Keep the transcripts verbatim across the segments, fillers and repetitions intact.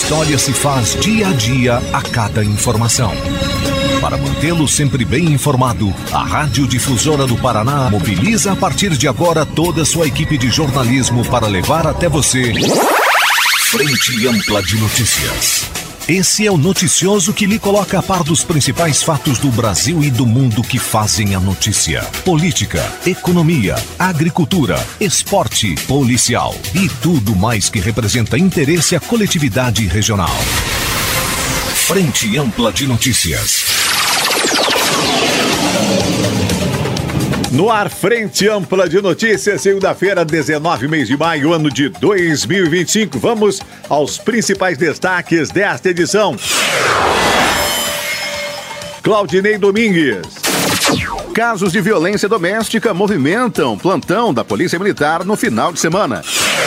história se faz dia a dia a cada informação. Para mantê-lo sempre bem informado, a Rádio Difusora do Paraná mobiliza a partir de agora toda a sua equipe de jornalismo para levar até você Frente Ampla de Notícias. Esse é o noticioso que lhe coloca a par dos principais fatos do Brasil e do mundo que fazem a notícia. Política, economia, agricultura, esporte, policial e tudo mais que representa interesse à coletividade regional. Frente Ampla de Notícias. No ar, Frente Ampla de Notícias, segunda-feira, dezenove mês de maio, ano de dois mil e vinte e cinco. Vamos aos principais destaques desta edição. Claudinei Domingues. Casos de violência doméstica movimentam plantão da Polícia Militar no final de semana.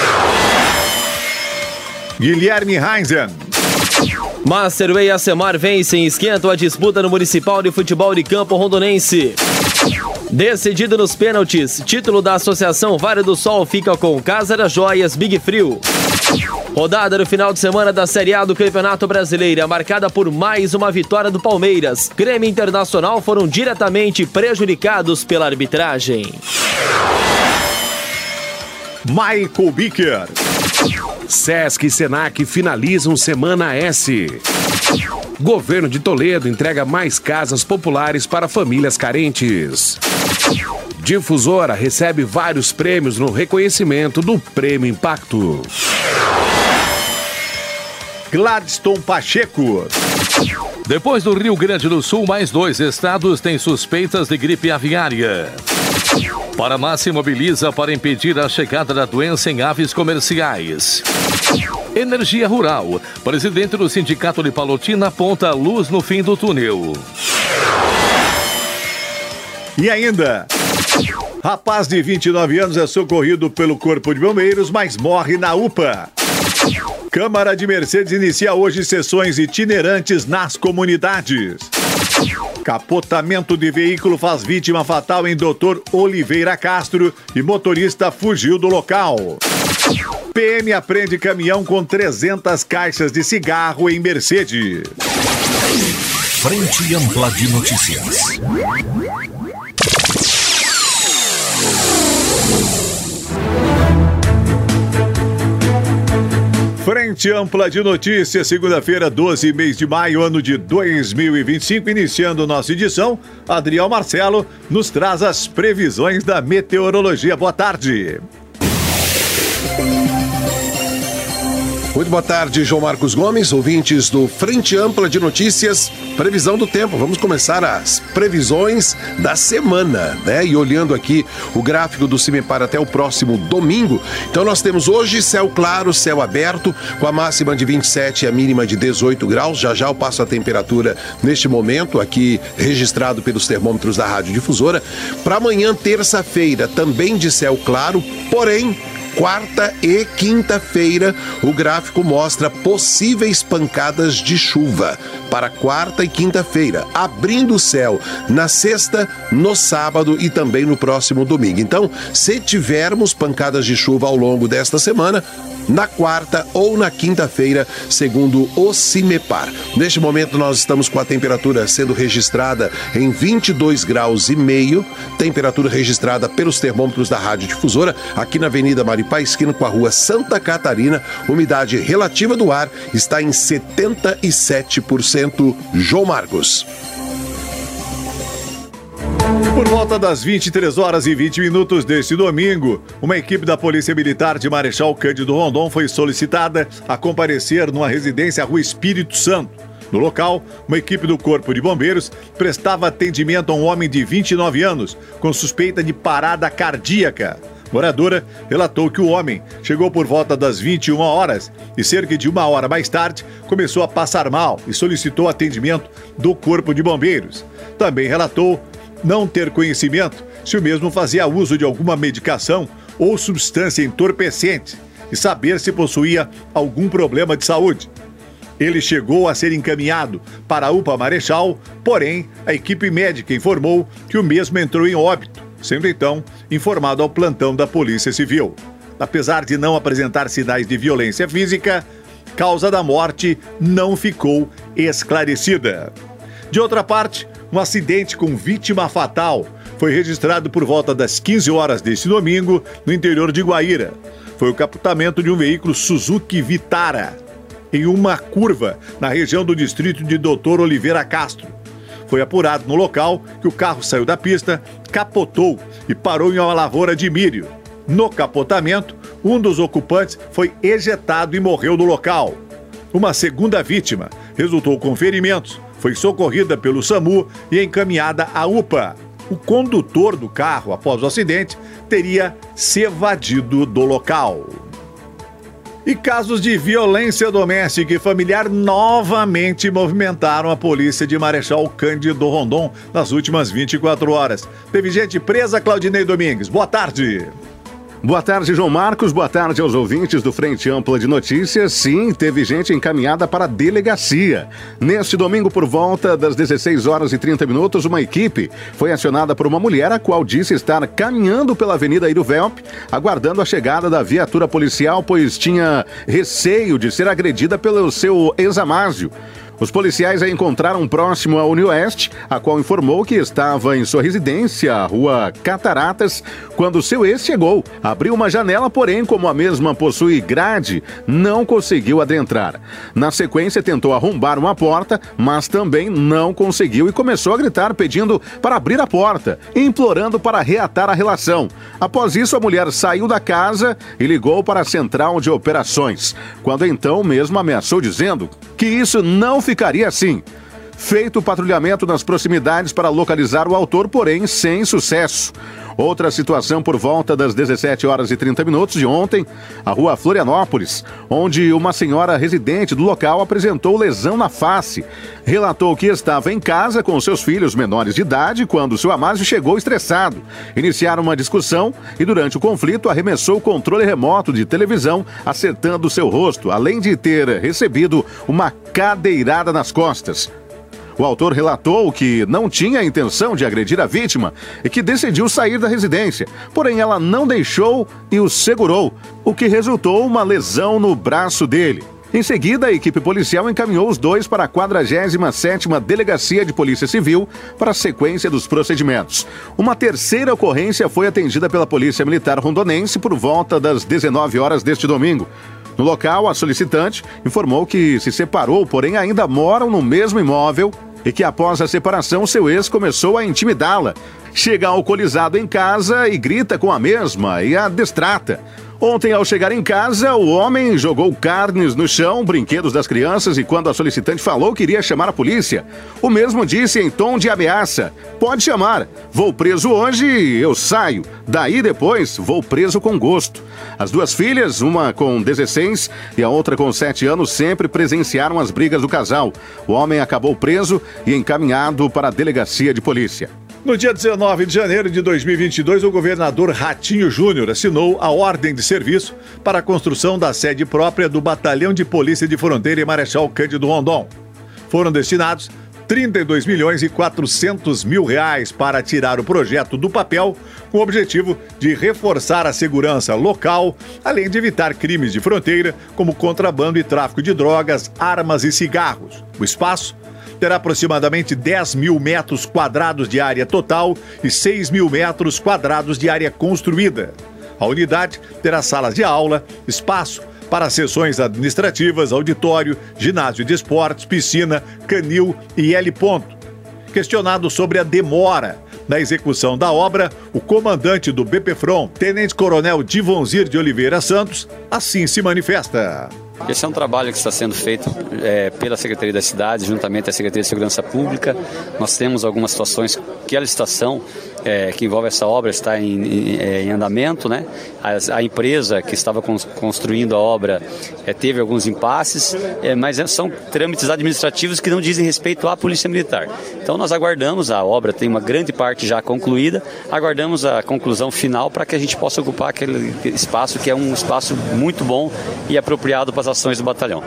Guilherme Heinzen. Masterway Acemar vence e esquentam a disputa no Municipal de Futebol de Campo Rondonense. Decidido nos pênaltis, título da Associação Vale do Sol fica com Casa das Joias Big Frio. Rodada no final de semana da Série A do Campeonato Brasileiro, marcada por mais uma vitória do Palmeiras. Grêmio Internacional foram diretamente prejudicados pela arbitragem. Michael Bicker. Sesc e Senac finalizam Semana S. Governo de Toledo entrega mais casas populares para famílias carentes. Difusora recebe vários prêmios no reconhecimento do Prêmio Impacto. Gladstone Pacheco. Depois do Rio Grande do Sul, mais dois estados têm suspeitas de gripe aviária. Paraná se mobiliza para impedir a chegada da doença em aves comerciais. Energia Rural. Presidente do Sindicato de Palotina aponta a luz no fim do túnel. E ainda, rapaz de vinte e nove anos é socorrido pelo Corpo de Bombeiros, mas morre na U P A. Câmara de Mercedes inicia hoje sessões itinerantes nas comunidades. Capotamento de veículo faz vítima fatal em doutor Oliveira Castro e motorista fugiu do local. P M apreende caminhão com trezentas caixas de cigarro em Mercedes. Frente Ampla de Notícias. Frente Ampla de Notícias, segunda-feira, doze mês de maio, ano de dois mil e vinte e cinco, iniciando nossa edição. Adriel Marcelo nos traz as previsões da meteorologia. Boa tarde. Muito boa tarde, João Marcos Gomes, ouvintes do Frente Ampla de Notícias, previsão do tempo. Vamos começar as previsões da semana, né? E olhando aqui o gráfico do CIMEPAR até o próximo domingo. Então nós temos hoje céu claro, céu aberto, com a máxima de vinte e sete e a mínima de dezoito graus. Já já eu passo a temperatura neste momento, aqui registrado pelos termômetros da Rádio Difusora. Para amanhã, terça-feira, também de céu claro, porém, quarta e quinta-feira, o gráfico mostra possíveis pancadas de chuva para quarta e quinta-feira, abrindo o céu na sexta, no sábado e também no próximo domingo. Então, se tivermos pancadas de chuva ao longo desta semana, na quarta ou na quinta-feira, segundo o CIMEPAR. Neste momento nós estamos com a temperatura sendo registrada em vinte e dois graus e meio, temperatura registrada pelos termômetros da Rádio Difusora, aqui na Avenida Maripá, esquina com a Rua Santa Catarina. Umidade relativa do ar está em setenta e sete por cento. João Marcos. Por volta das vinte e três horas e vinte minutos deste domingo, uma equipe da Polícia Militar de Marechal Cândido Rondon foi solicitada a comparecer numa residência Rua Espírito Santo. No local, uma equipe do Corpo de Bombeiros prestava atendimento a um homem de vinte e nove anos com suspeita de parada cardíaca. Moradora relatou que o homem chegou por volta das vinte e uma horas e cerca de uma hora mais tarde começou a passar mal e solicitou atendimento do Corpo de Bombeiros. Também relatou não ter conhecimento se o mesmo fazia uso de alguma medicação ou substância entorpecente e saber se possuía algum problema de saúde. Ele chegou a ser encaminhado para a U P A Marechal, porém a equipe médica informou que o mesmo entrou em óbito, sendo então informado ao plantão da Polícia Civil. Apesar de não apresentar sinais de violência física, causa da morte não ficou esclarecida. De outra parte, um acidente com vítima fatal foi registrado por volta das quinze horas deste domingo no interior de Guaíra. Foi o capotamento de um veículo Suzuki Vitara em uma curva na região do distrito de doutor Oliveira Castro. Foi apurado no local que o carro saiu da pista, capotou e parou em uma lavoura de milho. No capotamento, um dos ocupantes foi ejetado e morreu no local. Uma segunda vítima resultou com ferimentos, foi socorrida pelo SAMU e encaminhada à U P A. O condutor do carro, após o acidente, teria se evadido do local. E casos de violência doméstica e familiar novamente movimentaram a polícia de Marechal Cândido Rondon nas últimas vinte e quatro horas. Teve gente presa, Claudinei Domingues. Boa tarde. Boa tarde, João Marcos. Boa tarde aos ouvintes do Frente Ampla de Notícias. Sim, teve gente encaminhada para a delegacia. Neste domingo, por volta das dezesseis horas e trinta minutos, uma equipe foi acionada por uma mulher, a qual disse estar caminhando pela Avenida Iruvelp, aguardando a chegada da viatura policial, pois tinha receio de ser agredida pelo seu ex-amásio. Os policiais a encontraram próximo à Unioeste, a qual informou que estava em sua residência, a Rua Cataratas, quando seu ex chegou. Abriu uma janela, porém, como a mesma possui grade, não conseguiu adentrar. Na sequência, tentou arrombar uma porta, mas também não conseguiu e começou a gritar pedindo para abrir a porta, implorando para reatar a relação. Após isso, a mulher saiu da casa e ligou para a central de operações, quando então mesmo ameaçou dizendo que isso não ficaria assim. Feito o patrulhamento nas proximidades para localizar o autor, porém sem sucesso. Outra situação por volta das dezessete horas e trinta minutos de ontem, a Rua Florianópolis, onde uma senhora residente do local apresentou lesão na face. Relatou que estava em casa com seus filhos menores de idade quando seu amásio chegou estressado. Iniciaram uma discussão e durante o conflito arremessou o controle remoto de televisão, acertando seu rosto, além de ter recebido uma cadeirada nas costas. O autor relatou que não tinha a intenção de agredir a vítima e que decidiu sair da residência, porém ela não deixou e o segurou, o que resultou uma lesão no braço dele. Em seguida, a equipe policial encaminhou os dois para a quadragésima sétima Delegacia de Polícia Civil para a sequência dos procedimentos. Uma terceira ocorrência foi atendida pela Polícia Militar Rondonense por volta das dezenove horas deste domingo. No local, a solicitante informou que se separou, porém ainda moram no mesmo imóvel e que após a separação, seu ex começou a intimidá-la. Chega alcoolizado em casa e grita com a mesma e a destrata. Ontem, ao chegar em casa, o homem jogou carnes no chão, brinquedos das crianças, e quando a solicitante falou que iria chamar a polícia, o mesmo disse em tom de ameaça: "Pode chamar, vou preso hoje e eu saio. Daí depois, vou preso com gosto." As duas filhas, uma com dezesseis e a outra com sete anos, sempre presenciaram as brigas do casal. O homem acabou preso e encaminhado para a delegacia de polícia. No dia dezenove de janeiro de dois mil e vinte e dois, o governador Ratinho Júnior assinou a ordem de serviço para a construção da sede própria do Batalhão de Polícia de Fronteira em Marechal Cândido Rondon. Foram destinados trinta e dois milhões e quatrocentos mil reais para tirar o projeto do papel, com o objetivo de reforçar a segurança local, além de evitar crimes de fronteira, como contrabando e tráfico de drogas, armas e cigarros. O espaço terá aproximadamente dez mil metros quadrados de área total e seis mil metros quadrados de área construída. A unidade terá salas de aula, espaço para sessões administrativas, auditório, ginásio de esportes, piscina, canil e heliponto. Questionado sobre a demora na execução da obra, o comandante do BPFRON, Tenente-Coronel Divonzir de Oliveira Santos, assim se manifesta. Esse é um trabalho que está sendo feito é, pela Secretaria das Cidades, juntamente à Secretaria de Segurança Pública. Nós temos algumas situações que a licitação é, que envolve essa obra está em, em, em andamento, né? A, a empresa que estava construindo a obra é, teve alguns impasses, é, mas são trâmites administrativos que não dizem respeito à Polícia Militar. Então nós aguardamos, a obra tem uma grande parte já concluída, aguardamos a conclusão final para que a gente possa ocupar aquele espaço que é um espaço muito bom e apropriado para as ações do batalhão.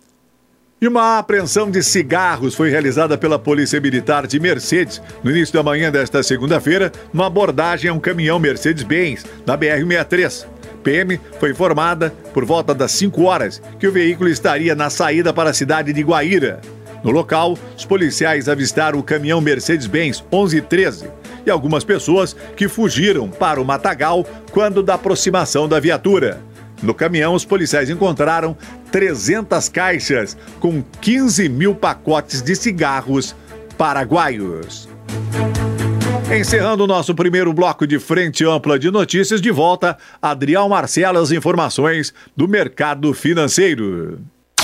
E uma apreensão de cigarros foi realizada pela Polícia Militar de Mercedes no início da manhã desta segunda-feira, numa abordagem a um caminhão Mercedes-Benz na B R cento e sessenta e três. P M foi informada, por volta das cinco horas, que o veículo estaria na saída para a cidade de Guaíra. No local, os policiais avistaram o caminhão Mercedes-Benz onze treze e algumas pessoas que fugiram para o matagal quando da aproximação da viatura. No caminhão, os policiais encontraram trezentas caixas com quinze mil pacotes de cigarros paraguaios. Encerrando o nosso primeiro bloco de Frente Ampla de Notícias, de volta, Adriel Marcelo, as informações do mercado financeiro.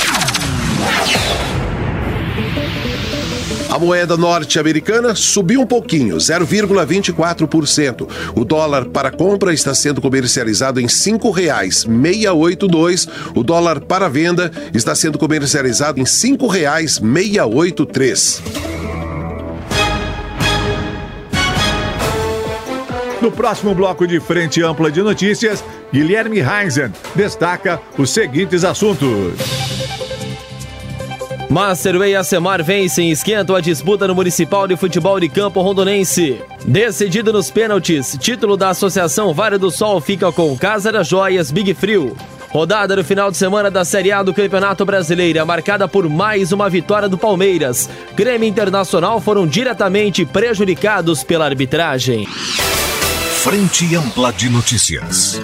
A moeda norte-americana subiu um pouquinho, zero vírgula vinte e quatro por cento. O dólar para compra está sendo comercializado em cinco reais seiscentos e oitenta e dois. O dólar para venda está sendo comercializado em cinco reais seiscentos e oitenta e três. No próximo bloco de Frente Ampla de Notícias, Guilherme Heisen destaca os seguintes assuntos. Masterway e Acemar vencem e esquentam a disputa no Municipal de Futebol de Campo Rondonense. Decidido nos pênaltis, título da Associação Vale do Sol fica com Casa das Joias Big Frio. Rodada no final de semana da Série A do Campeonato Brasileiro, marcada por mais uma vitória do Palmeiras. Grêmio Internacional foram diretamente prejudicados pela arbitragem. Frente Ampla de Notícias.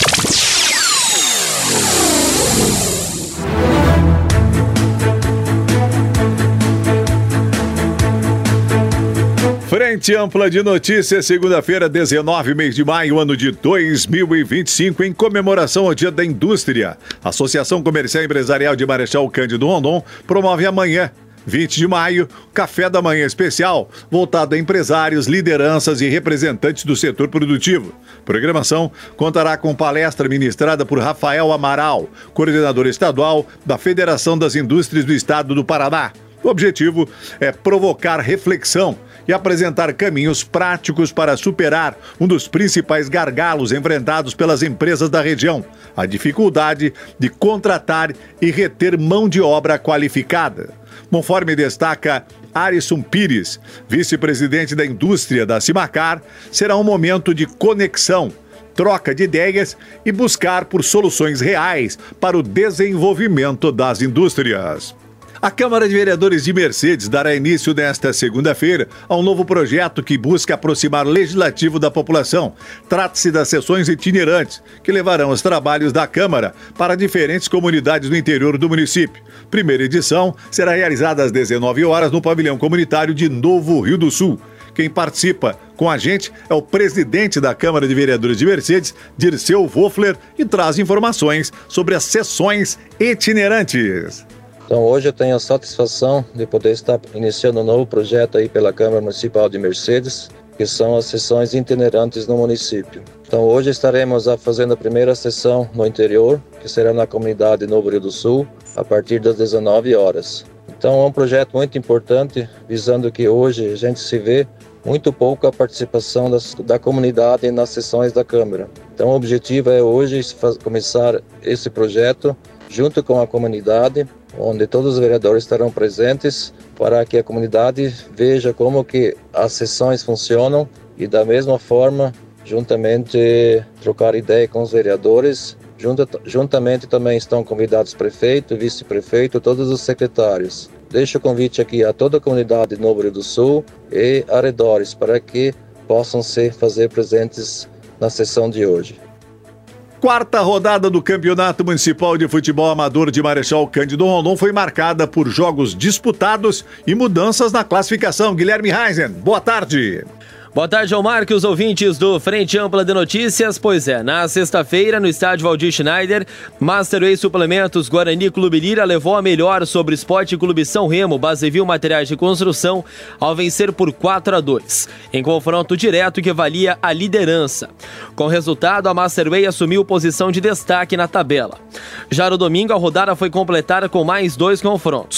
Frente Ampla de Notícias, segunda-feira, dezenove mês de maio, ano de dois mil e vinte e cinco, em comemoração ao Dia da Indústria. A Associação Comercial e Empresarial de Marechal Cândido Rondon promove amanhã, vinte de maio, café da manhã especial, voltado a empresários, lideranças e representantes do setor produtivo. Programação contará com palestra ministrada por Rafael Amaral, coordenador estadual da Federação das Indústrias do Estado do Paraná. O objetivo é provocar reflexão e apresentar caminhos práticos para superar um dos principais gargalos enfrentados pelas empresas da região, a dificuldade de contratar e reter mão de obra qualificada. Conforme destaca Arisson Pires, vice-presidente da indústria da Cimacar, será um momento de conexão, troca de ideias e buscar por soluções reais para o desenvolvimento das indústrias. A Câmara de Vereadores de Mercedes dará início nesta segunda-feira a um novo projeto que busca aproximar o legislativo da população. Trata-se das sessões itinerantes, que levarão os trabalhos da Câmara para diferentes comunidades do interior do município. Primeira edição será realizada às dezenove horas no pavilhão comunitário de Novo Rio do Sul. Quem participa com a gente é o presidente da Câmara de Vereadores de Mercedes, Dirceu Woffler, e traz informações sobre as sessões itinerantes. Então hoje eu tenho a satisfação de poder estar iniciando um novo projeto aí pela Câmara Municipal de Mercedes, que são as sessões itinerantes no município. Então hoje estaremos fazendo a primeira sessão no interior, que será na comunidade Novo Rio do Sul, a partir das dezenove horas. Então é um projeto muito importante, visando que hoje a gente se vê muito pouco a participação das, da comunidade nas sessões da Câmara. Então o objetivo é hoje faz, começar esse projeto junto com a comunidade, onde todos os vereadores estarão presentes para que a comunidade veja como que as sessões funcionam e da mesma forma, juntamente, trocar ideia com os vereadores. Junta, juntamente também estão convidados prefeito, vice-prefeito, todos os secretários. Deixo o convite aqui a toda a comunidade de Novo Rio do Sul e arredores para que possam se fazer presentes na sessão de hoje. Quarta rodada do Campeonato Municipal de Futebol Amador de Marechal Cândido Rondon foi marcada por jogos disputados e mudanças na classificação. Guilherme Heisen, boa tarde. Boa tarde, João Marcos, ouvintes do Frente Ampla de Notícias. Pois é, na sexta-feira, no estádio Valdir Schneider, Masterway Suplementos Guarani Clube Lira levou a melhor sobre Esporte Clube São Remo, Baseville Materiais de Construção, ao vencer por quatro a dois, em confronto direto que valia a liderança. Com o resultado, a Masterway assumiu posição de destaque na tabela. Já no domingo, a rodada foi completada com mais dois confrontos.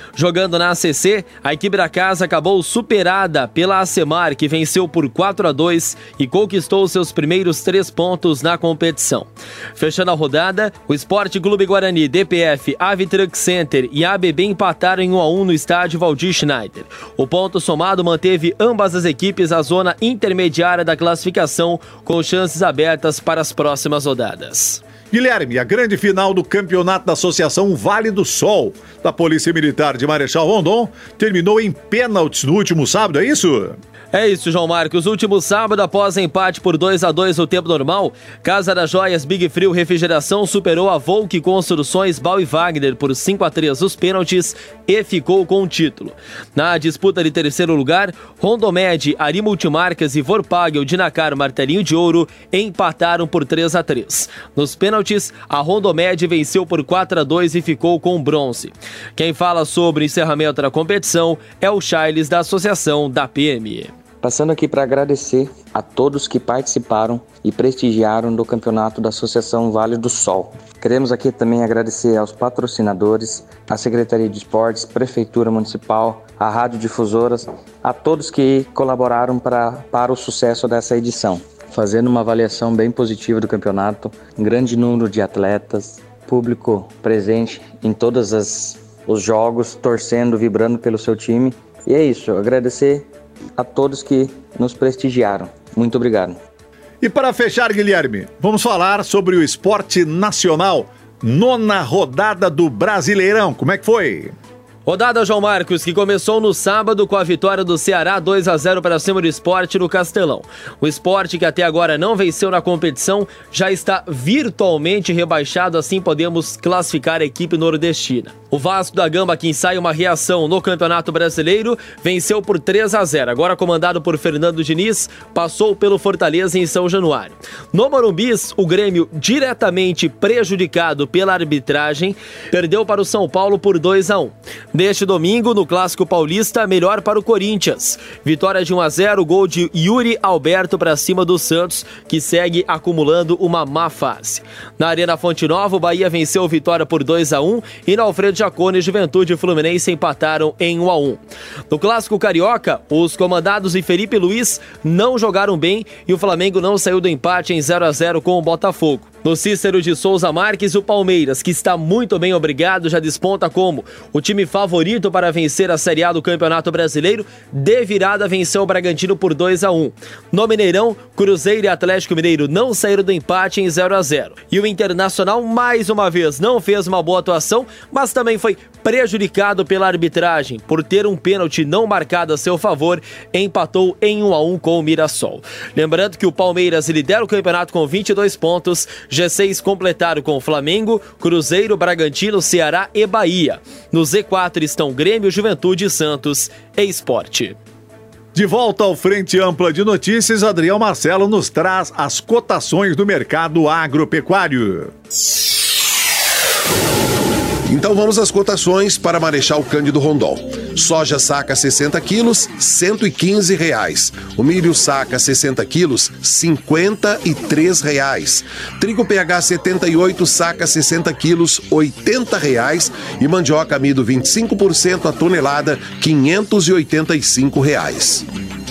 Jogando na A C C, a equipe da casa acabou superada pela Acemar, que venceu por quatro a dois e conquistou seus primeiros três pontos na competição. Fechando a rodada, o Esporte Clube Guarani, D P F, Ave Truck Center e A B B empataram em um a um no estádio Valdir Schneider. O ponto somado manteve ambas as equipes à zona intermediária da classificação, com chances abertas para as próximas rodadas. Guilherme, a grande final do campeonato da Associação Vale do Sol da Polícia Militar de Marechal Rondon terminou em pênaltis no último sábado, é isso? É isso, João Marcos. Último sábado, após empate por dois a dois no tempo normal, Casa das Joias Big Frio Refrigeração superou a Volk Construções Bau e Wagner por cinco a três nos pênaltis e ficou com o título. Na disputa de terceiro lugar, Rondomed, Ari Multimarcas e Vorpagel Dinacar Martelinho de Ouro empataram por três a três. Nos pênaltis, a Rondomed venceu por quatro a dois e ficou com o bronze. Quem fala sobre o encerramento da competição é o Charles da Associação da P M. Passando aqui para agradecer a todos que participaram e prestigiaram do campeonato da Associação Vale do Sol. Queremos aqui também agradecer aos patrocinadores, à Secretaria de Esportes, Prefeitura Municipal, à Rádio Difusoras, a todos que colaboraram para, para o sucesso dessa edição. Fazendo uma avaliação bem positiva do campeonato, um grande número de atletas, público presente em todos as, os jogos, torcendo, vibrando pelo seu time. E é isso, agradecer a todos que nos prestigiaram. Muito obrigado. E para fechar, Guilherme, vamos falar sobre o esporte nacional. Nona rodada do Brasileirão. Como é que foi? Rodada, João Marcos, que começou no sábado com a vitória do Ceará dois a zero para cima do Sport no Castelão. O Sport, que até agora não venceu na competição, já está virtualmente rebaixado, assim podemos classificar a equipe nordestina. O Vasco da Gama, que ensaia uma reação no Campeonato Brasileiro, venceu por três a zero. Agora comandado por Fernando Diniz, passou pelo Fortaleza em São Januário. No Morumbi, o Grêmio, diretamente prejudicado pela arbitragem, perdeu para o São Paulo por dois a um. Neste domingo, no Clássico Paulista, melhor para o Corinthians. Vitória de um a zero, gol de Yuri Alberto para cima do Santos, que segue acumulando uma má fase. Na Arena Fonte Nova, o Bahia venceu Vitória por dois a um e no Alfredo Jacone, Juventude e Fluminense empataram em um a um. No Clássico Carioca, os comandados de Felipe Luiz não jogaram bem e o Flamengo não saiu do empate em zero a zero com o Botafogo. No Cícero de Souza Marques, o Palmeiras, que está muito bem obrigado, já desponta como o time favorito para vencer a Série A do Campeonato Brasileiro. De virada, venceu o Bragantino por dois a um. No Mineirão, Cruzeiro e Atlético Mineiro não saíram do empate em zero a zero. E o Internacional, mais uma vez, não fez uma boa atuação, mas também foi prejudicado pela arbitragem. Por ter um pênalti não marcado a seu favor, empatou em um a um com o Mirassol. Lembrando que o Palmeiras lidera o campeonato com vinte e dois pontos, G seis completaram com Flamengo, Cruzeiro, Bragantino, Ceará e Bahia. No Z quatro estão Grêmio, Juventude, Santos e Sport. De volta ao Frente Ampla de Notícias, Adriel Marcelo nos traz as cotações do mercado agropecuário. Então vamos às cotações para Marechal Cândido Rondon. Soja saca sessenta quilos, cento e quinze reais. O milho saca sessenta quilos, cinquenta e três reais. Trigo P H setenta e oito saca sessenta quilos, oitenta reais. E mandioca amido vinte e cinco por cento a tonelada, quinhentos e oitenta e cinco reais.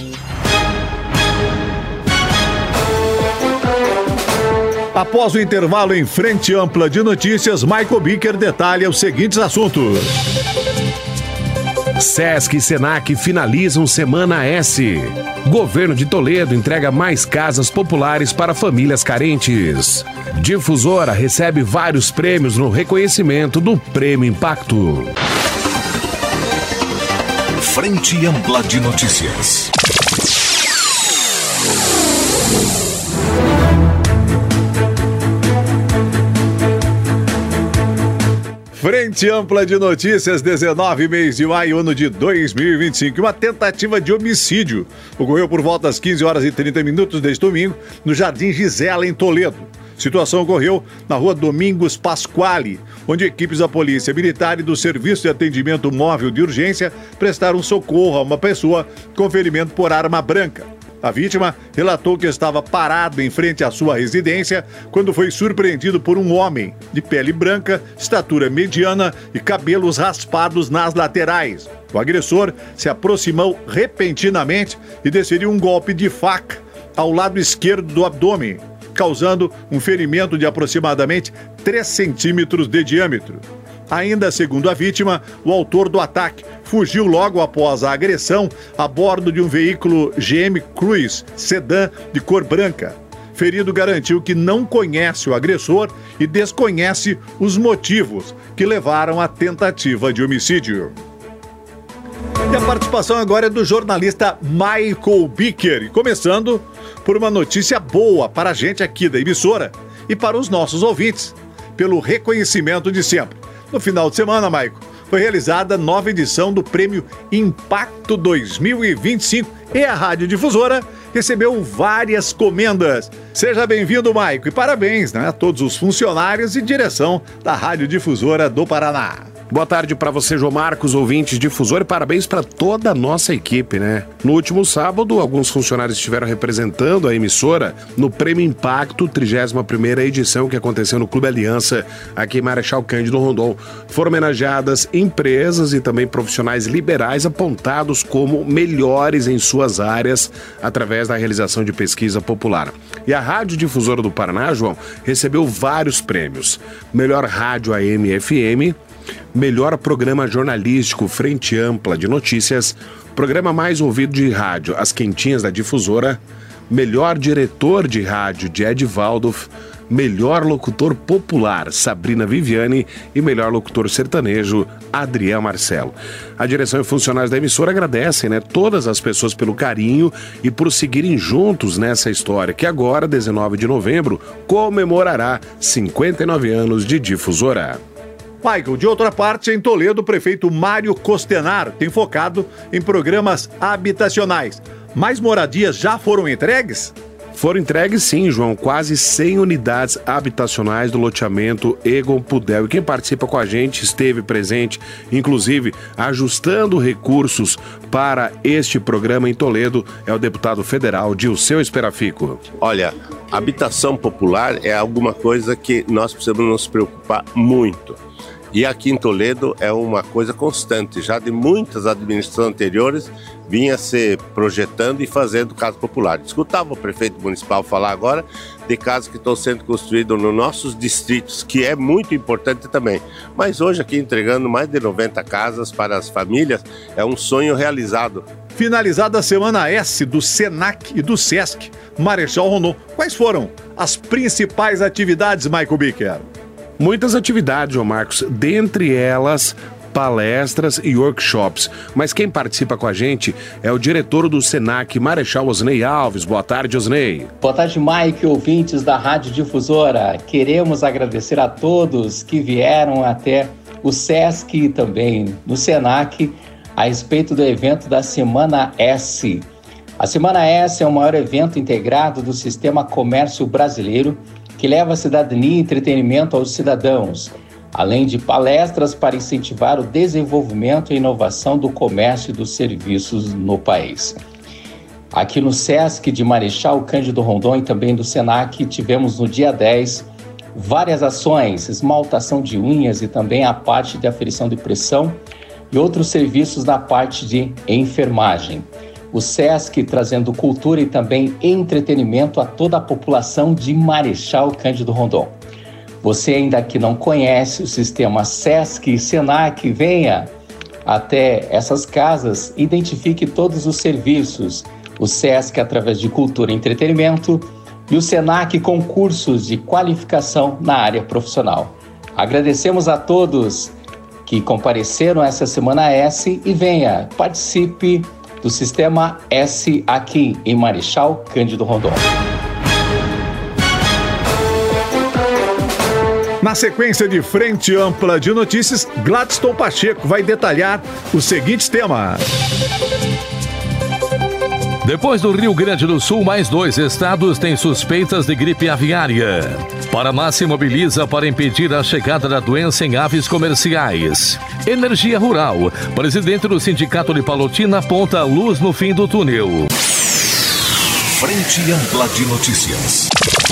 Após o intervalo em Frente Ampla de Notícias, Michael Bicker detalha os seguintes assuntos. Sesc e Senac finalizam Semana S. Governo de Toledo entrega mais casas populares para famílias carentes. Difusora recebe vários prêmios no reconhecimento do Prêmio Impacto. Frente Ampla de Notícias. Frente Ampla de Notícias, dezenove mês de maio, ano de dois mil e vinte e cinco. Uma tentativa de homicídio ocorreu por volta das quinze horas e trinta minutos deste domingo, no Jardim Gisela, em Toledo. A situação ocorreu na rua Domingos Pasquale, onde equipes da Polícia Militar e do Serviço de Atendimento Móvel de Urgência prestaram socorro a uma pessoa com ferimento por arma branca. A vítima relatou que estava parado em frente à sua residência quando foi surpreendido por um homem de pele branca, estatura mediana e cabelos raspados nas laterais. O agressor se aproximou repentinamente e desferiu um golpe de faca ao lado esquerdo do abdômen, causando um ferimento de aproximadamente três centímetros de diâmetro. Ainda segundo a vítima, o autor do ataque fugiu logo após a agressão a bordo de um veículo G M Cruze sedã de cor branca. Ferido garantiu que não conhece o agressor e desconhece os motivos que levaram à tentativa de homicídio. E a participação agora é do jornalista Michael Bicker, começando por uma notícia boa para a gente aqui da emissora e para os nossos ouvintes, pelo reconhecimento de sempre. No final de semana, Maico, foi realizada a nova edição do Prêmio Impacto dois mil e vinte e cinco e a Rádio Difusora recebeu várias comendas. Seja bem-vindo, Maico, e parabéns, né, a todos os funcionários e direção da Rádio Difusora do Paraná. Boa tarde para você, João Marcos, ouvintes Difusor, e parabéns para toda a nossa equipe, né? No último sábado, alguns funcionários estiveram representando a emissora no Prêmio Impacto, trigésima primeira edição que aconteceu no Clube Aliança, aqui em Marechal Cândido Rondon. Foram homenageadas empresas e também profissionais liberais apontados como melhores em suas áreas através da realização de pesquisa popular. E a Rádio Difusora do Paraná, João, recebeu vários prêmios. Melhor Rádio A M F M, melhor programa jornalístico Frente Ampla de Notícias, programa mais ouvido de rádio As Quentinhas da Difusora, melhor diretor de rádio de Edivaldo, melhor locutor popular Sabrina Viviane e melhor locutor sertanejo Adriel Marcelo. A direção e funcionários da emissora agradecem, né, todas as pessoas pelo carinho e por seguirem juntos nessa história que agora, dezenove de novembro, comemorará cinquenta e nove anos de Difusora. Michael, de outra parte, em Toledo, o prefeito Mário Costenaro tem focado em programas habitacionais. Mais moradias já foram entregues? Foram entregues sim, João, quase cem unidades habitacionais do loteamento Egon Pudel. E quem participa com a gente esteve presente, inclusive ajustando recursos para este programa em Toledo, é o deputado federal Dilceu Esperafico. Olha, habitação popular é alguma coisa que nós precisamos nos preocupar muito. E aqui em Toledo é uma coisa constante, já de muitas administrações anteriores vinha se projetando e fazendo casa popular. Escutava o prefeito municipal falar agora de casas que estão sendo construídas nos nossos distritos, que é muito importante também. Mas hoje aqui entregando mais de noventa casas para as famílias, é um sonho realizado. Finalizada a semana S do Senac e do Sesc Marechal Rondon, quais foram as principais atividades, Michael Bicker? Muitas atividades, João Marcos, dentre elas palestras e workshops. Mas quem participa com a gente é o diretor do Senac, Marechal Osnei Alves. Boa tarde, Osnei. Boa tarde, Mike, ouvintes da Rádio Difusora. Queremos agradecer a todos que vieram até o Sesc e também no Senac a respeito do evento da Semana S. A Semana S é o maior evento integrado do sistema comércio brasileiro que leva a cidadania e entretenimento aos cidadãos, além de palestras para incentivar o desenvolvimento e inovação do comércio e dos serviços no país. Aqui no Sesc de Marechal Cândido Rondon e também do Senac, tivemos no dia dez várias ações, esmaltação de unhas e também a parte de aferição de pressão e outros serviços na parte de enfermagem. O Sesc trazendo cultura e também entretenimento a toda a população de Marechal Cândido Rondon. Você ainda que não conhece o sistema Sesc e Senac, venha até essas casas, identifique todos os serviços. O Sesc através de cultura e entretenimento e o Senac com cursos de qualificação na área profissional. Agradecemos a todos que compareceram essa Semana S e venha, participe do Sistema S aqui em Marechal Cândido Rondon. Na sequência de Frente Ampla de Notícias, Gladstone Pacheco vai detalhar os seguintes temas. Depois do Rio Grande do Sul, mais dois estados têm suspeitas de gripe aviária. Paraná se mobiliza para impedir a chegada da doença em aves comerciais. Energia Rural. Presidente do Sindicato de Palotina aponta a luz no fim do túnel. Frente Ampla de Notícias.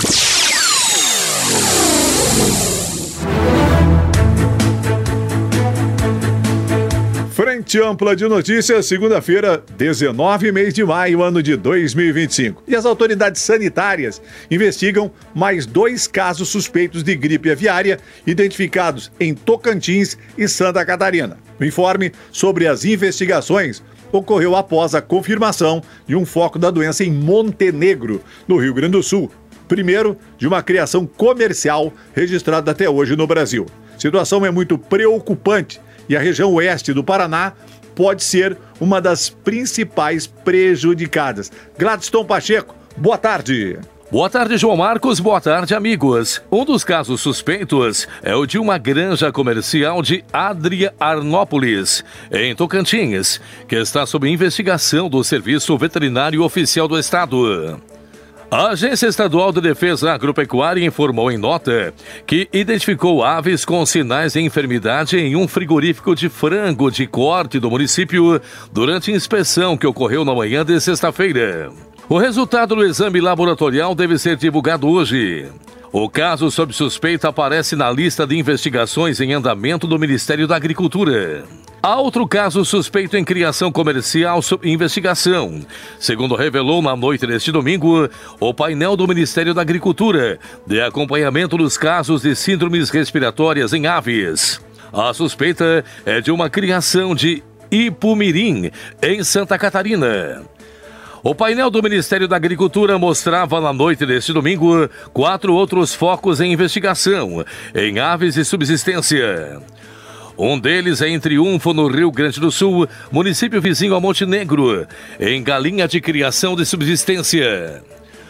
Frente Ampla de Notícias, segunda-feira, dezenove mês de maio, ano de dois mil e vinte e cinco. E as autoridades sanitárias investigam mais dois casos suspeitos de gripe aviária identificados em Tocantins e Santa Catarina. O informe sobre as investigações ocorreu após a confirmação de um foco da doença em Montenegro, no Rio Grande do Sul. Primeiro, de uma criação comercial registrada até hoje no Brasil. A situação é muito preocupante e a região oeste do Paraná pode ser uma das principais prejudicadas. Gladstone Pacheco, boa tarde. Boa tarde, João Marcos. Boa tarde, amigos. Um dos casos suspeitos é o de uma granja comercial de Adrianópolis, em Tocantins, que está sob investigação do Serviço Veterinário Oficial do Estado. A Agência Estadual de Defesa Agropecuária informou em nota que identificou aves com sinais de enfermidade em um frigorífico de frango de corte do município durante inspeção que ocorreu na manhã de sexta-feira. O resultado do exame laboratorial deve ser divulgado hoje. O caso sob suspeita aparece na lista de investigações em andamento do Ministério da Agricultura. Há outro caso suspeito em criação comercial sob investigação. Segundo revelou na noite deste domingo, o painel do Ministério da Agricultura, de acompanhamento dos casos de síndromes respiratórias em aves. A suspeita é de uma criação de Ipumirim, em Santa Catarina. O painel do Ministério da Agricultura mostrava na noite deste domingo quatro outros focos em investigação, em aves de subsistência. Um deles é em Triunfo, no Rio Grande do Sul, município vizinho a Montenegro, em galinha de criação de subsistência.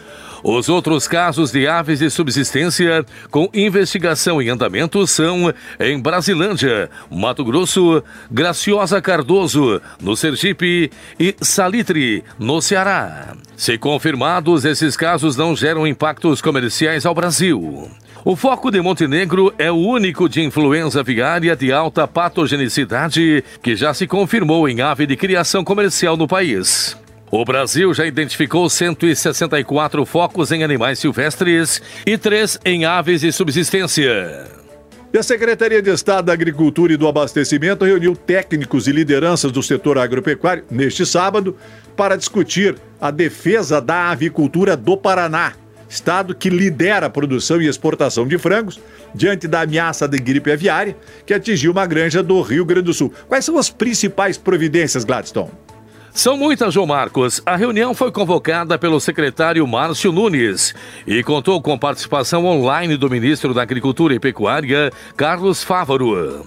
Os outros casos de aves de subsistência com investigação em andamento são em Brasilândia, Mato Grosso, Graciosa Cardoso, no Sergipe, e Salitre, no Ceará. Se confirmados, esses casos não geram impactos comerciais ao Brasil. O foco de Montenegro é o único de influenza aviária de alta patogenicidade que já se confirmou em ave de criação comercial no país. O Brasil já identificou cento e sessenta e quatro focos em animais silvestres e três em aves de subsistência. E a Secretaria de Estado da Agricultura e do Abastecimento reuniu técnicos e lideranças do setor agropecuário neste sábado para discutir a defesa da avicultura do Paraná, estado que lidera a produção e exportação de frangos diante da ameaça de gripe aviária que atingiu uma granja do Rio Grande do Sul. Quais são as principais providências, Gladstone? São muitas, João Marcos. A reunião foi convocada pelo secretário Márcio Nunes e contou com participação online do ministro da Agricultura e Pecuária, Carlos Fávaro.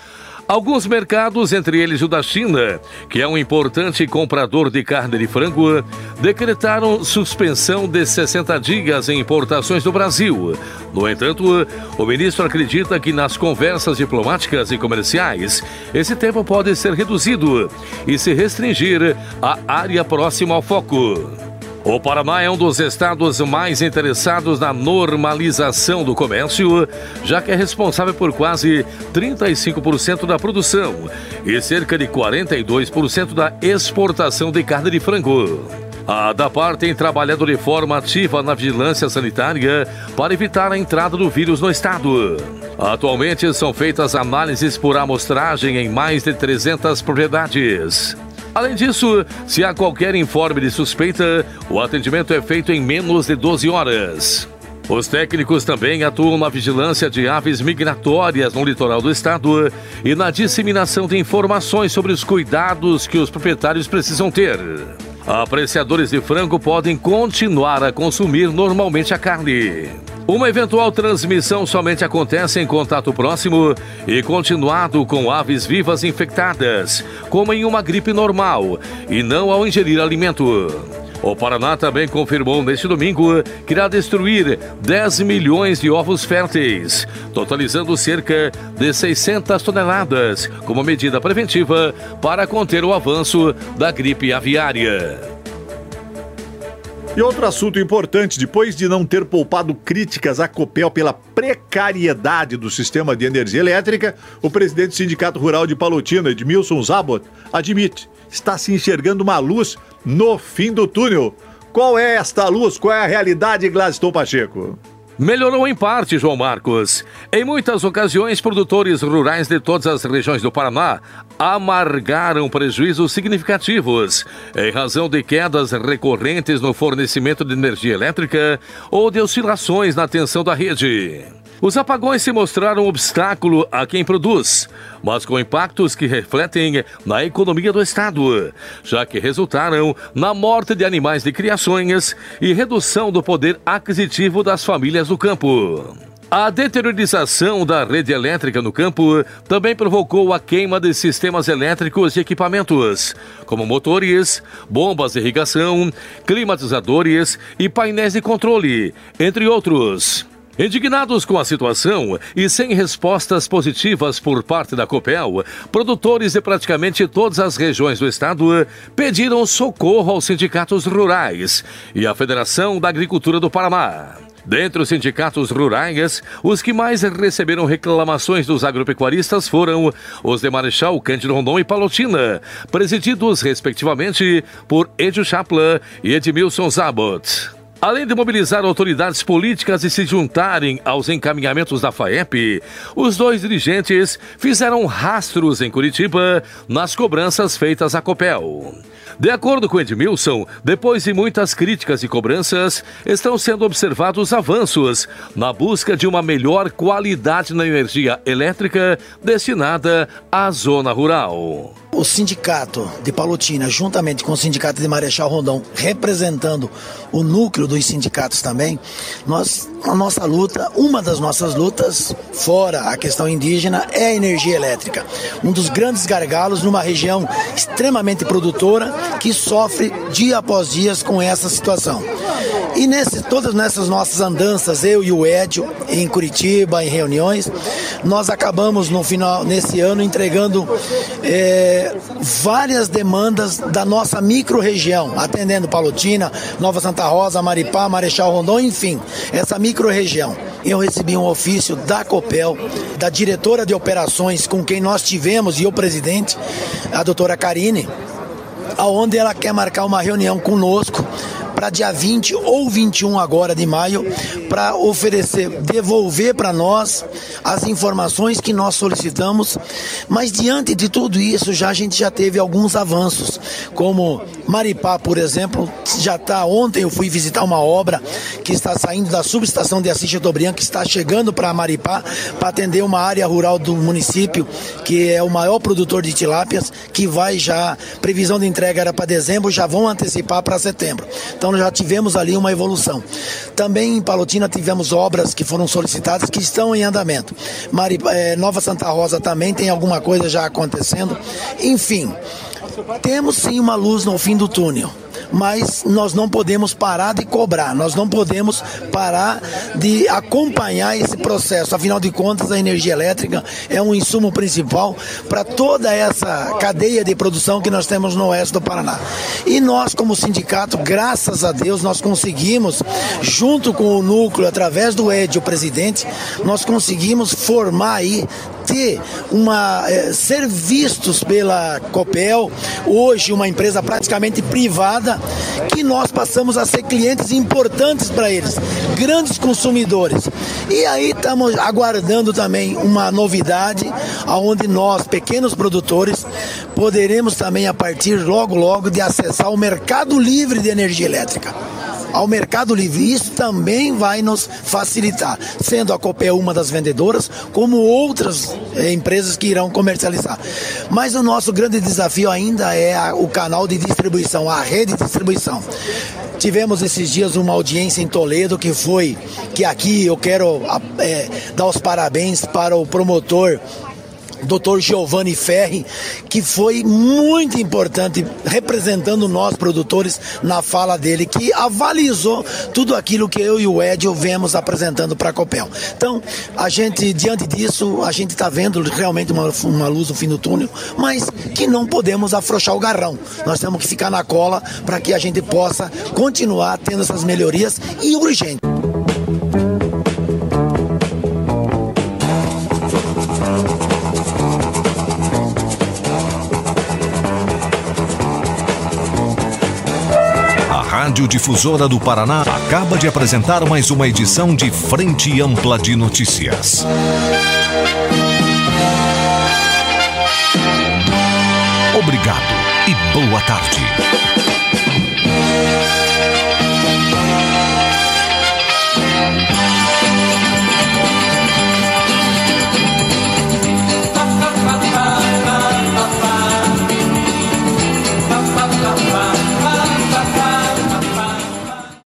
Alguns mercados, entre eles o da China, que é um importante comprador de carne de frango, decretaram suspensão de sessenta dias em importações do Brasil. No entanto, o ministro acredita que nas conversas diplomáticas e comerciais, esse tempo pode ser reduzido e se restringir à área próxima ao foco. O Paraná é um dos estados mais interessados na normalização do comércio, já que é responsável por quase trinta e cinco por cento da produção e cerca de quarenta e dois por cento da exportação de carne de frango. A ADAPAR tem trabalhado de forma ativa na vigilância sanitária para evitar a entrada do vírus no estado. Atualmente são feitas análises por amostragem em mais de trezentas propriedades. Além disso, se há qualquer informe de suspeita, o atendimento é feito em menos de doze horas. Os técnicos também atuam na vigilância de aves migratórias no litoral do estado e na disseminação de informações sobre os cuidados que os proprietários precisam ter. Apreciadores de frango podem continuar a consumir normalmente a carne. Uma eventual transmissão somente acontece em contato próximo e continuado com aves vivas infectadas, como em uma gripe normal, e não ao ingerir alimento. O Paraná também confirmou neste domingo que irá destruir dez milhões de ovos férteis, totalizando cerca de seiscentas toneladas, como medida preventiva para conter o avanço da gripe aviária. E outro assunto importante, depois de não ter poupado críticas à Copel pela precariedade do sistema de energia elétrica, o presidente do Sindicato Rural de Palotina, Edmilson Zabot, admite, está se enxergando uma luz no fim do túnel, Qual é esta luz? Qual é a realidade, Gladstone Pacheco? Melhorou em parte, João Marcos. Em muitas ocasiões, produtores rurais de todas as regiões do Paraná amargaram prejuízos significativos em razão de quedas recorrentes no fornecimento de energia elétrica ou de oscilações na tensão da rede. Os apagões se mostraram um obstáculo a quem produz, mas com impactos que refletem na economia do estado, já que resultaram na morte de animais de criações e redução do poder aquisitivo das famílias do campo. A deteriorização da rede elétrica no campo também provocou a queima de sistemas elétricos e equipamentos, como motores, bombas de irrigação, climatizadores e painéis de controle, entre outros. Indignados com a situação e sem respostas positivas por parte da Copel, produtores de praticamente todas as regiões do estado pediram socorro aos sindicatos rurais e à Federação da Agricultura do Paraná. Dentre os sindicatos rurais, os que mais receberam reclamações dos agropecuaristas foram os de Marechal Cândido Rondon e Palotina, presididos respectivamente por Edio Chapla e Edmilson Zabot. Além de mobilizar autoridades políticas e se juntarem aos encaminhamentos da FAEP, os dois dirigentes fizeram rastros em Curitiba nas cobranças feitas à Copel. De acordo com Edmilson, depois de muitas críticas e cobranças, estão sendo observados avanços na busca de uma melhor qualidade na energia elétrica destinada à zona rural. O sindicato de Palotina, juntamente com o sindicato de Marechal Rondon, representando o núcleo dos sindicatos também, nós, a nossa luta, uma das nossas lutas, fora a questão indígena, é a energia elétrica. Um dos grandes gargalos numa região extremamente produtora que sofre dia após dia com essa situação. E nesse, todas nessas nossas andanças, eu e o Edio, em Curitiba, em reuniões, nós acabamos no final, nesse ano, entregando é, várias demandas da nossa micro-região, atendendo Palotina, Nova Santa Rosa, Maripá, Marechal Rondon, enfim, essa micro-região. Eu recebi um ofício da Copel, da diretora de operações com quem nós tivemos, e o presidente, a doutora Karine, aonde ela quer marcar uma reunião conosco para dia vinte ou vinte e um agora de maio, para oferecer, devolver para nós as informações que nós solicitamos, mas diante de tudo isso já a gente já teve alguns avanços, como Maripá, por exemplo, já está, ontem eu fui visitar uma obra que está saindo da subestação de Assis Chateaubriand, que está chegando para Maripá, para atender uma área rural do município, que é o maior produtor de tilápias, que vai já, previsão de entrega era para dezembro, já vão antecipar para setembro. Então nós já tivemos ali uma evolução. Também em Palotina tivemos obras que foram solicitadas que estão em andamento. Mari, eh, Nova Santa Rosa também tem alguma coisa já acontecendo. Enfim, temos sim uma luz no fim do túnel, mas nós não podemos parar de cobrar, nós não podemos parar de acompanhar esse processo. Afinal de contas, a energia elétrica é um insumo principal para toda essa cadeia de produção que nós temos no oeste do Paraná. E nós, como sindicato, graças a Deus, nós conseguimos, junto com o núcleo, através do Edio, o presidente, nós conseguimos formar aí, ter uma, é, ser vistos pela Copel, hoje uma empresa praticamente privada, que nós passamos a ser clientes importantes para eles, grandes consumidores. E aí estamos aguardando também uma novidade, onde nós, pequenos produtores, poderemos também, a partir logo logo, de acessar o mercado livre de energia elétrica. Ao Mercado Livre. Isso também vai nos facilitar, sendo a Copel uma das vendedoras, como outras eh, empresas que irão comercializar. Mas o nosso grande desafio ainda é a, o canal de distribuição, a rede de distribuição. Tivemos esses dias uma audiência em Toledo, que foi, que aqui eu quero é, dar os parabéns para o promotor doutor Giovanni Ferri, que foi muito importante, representando nós produtores na fala dele, que avalizou tudo aquilo que eu e o Edio vemos apresentando para a Copel. Então, a gente, diante disso, a gente está vendo realmente uma, uma luz no fim do túnel, mas que não podemos afrouxar o garrão. Nós temos que ficar na cola para que a gente possa continuar tendo essas melhorias e urgente. Rádio Difusora do Paraná acaba de apresentar mais uma edição de Frente Ampla de Notícias. Obrigado e boa tarde.